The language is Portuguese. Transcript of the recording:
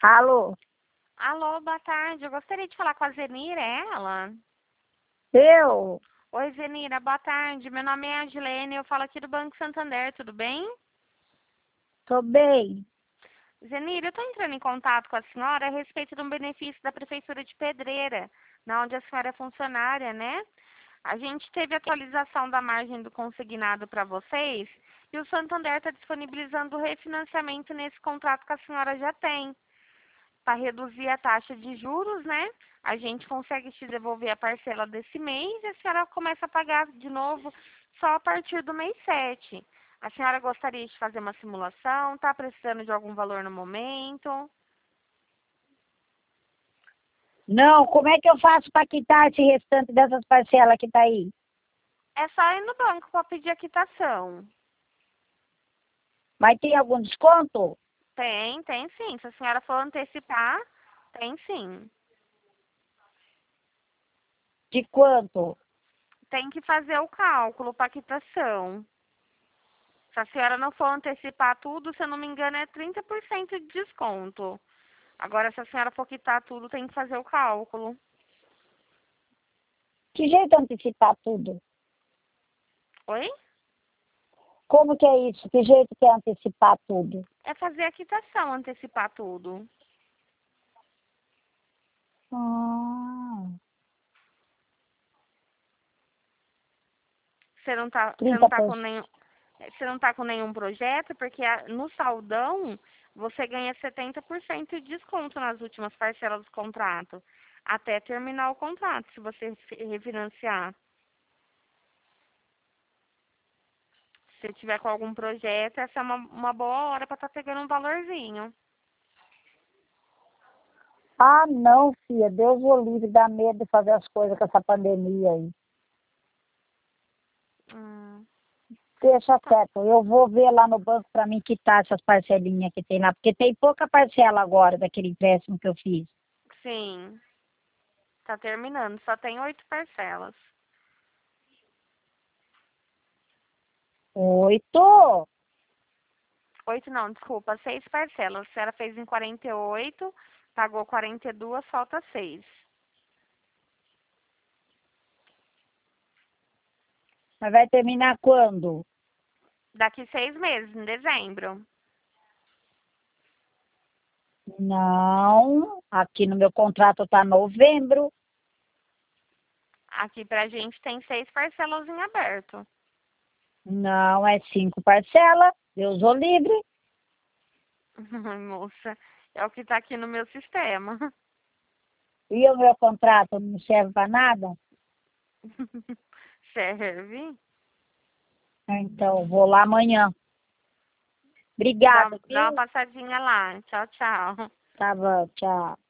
Alô? Alô, boa tarde. Eu gostaria de falar com a Zenira, é ela? Eu? Oi, Zenira, boa tarde. Meu nome é Adilene, eu falo aqui do Banco Santander, tudo bem? Tô bem. Zenira, eu estou entrando em contato com a senhora a respeito de um benefício da Prefeitura de Pedreira, na onde a senhora é funcionária, né? A gente teve atualização da margem do consignado para vocês e o Santander está disponibilizando o refinanciamento nesse contrato que a senhora já tem. Para reduzir a taxa de juros, né? A gente consegue te devolver a parcela desse mês e a senhora começa a pagar de novo só a partir do mês 7. A senhora gostaria de fazer uma simulação? Está precisando de algum valor no momento? Não, como é que eu faço para quitar esse restante dessas parcelas que tá aí? É só ir no banco para pedir a quitação. Vai ter algum desconto? Tem sim. Se a senhora for antecipar, tem sim. De quanto? Tem que fazer o cálculo para quitação. Se a senhora não for antecipar tudo, se eu não me engano, é 30% de desconto. Agora, se a senhora for quitar tudo, tem que fazer o cálculo. Que jeito de antecipar tudo? Oi? Como que é isso? Que jeito que é antecipar tudo? É fazer a quitação, antecipar tudo. Ah, Você não tá 30%. com nenhum, você não tá com nenhum projeto, porque no saldão você ganha 70% de desconto nas últimas parcelas do contrato, até terminar o contrato, se você refinanciar. Se tiver com algum projeto, essa é uma boa hora para estar pegando um valorzinho. Ah, não, filha. Deus o livre, dá medo de fazer as coisas com essa pandemia aí. Hum, Deixa tá. quieto. Eu vou ver lá no banco para mim quitar essas parcelinhas que tem lá, porque tem pouca parcela agora daquele empréstimo que eu fiz. Sim, tá terminando. Só tem 8 parcelas. 8? 8 não, desculpa, 6 parcelas. A senhora fez em 48, pagou 42, falta 6. Mas vai terminar quando? Daqui 6 meses, em dezembro. Não, aqui no meu contrato tá novembro. Aqui pra gente tem 6 parcelas em aberto. Não, é 5 parcelas. Deus o livre. Ai, moça, é o que tá aqui no meu sistema. E o meu contrato não serve para nada? Serve? Então, vou lá amanhã. Dá Obrigada, uma viu? passadinha lá. Tchau, tchau. Tá bom, tchau.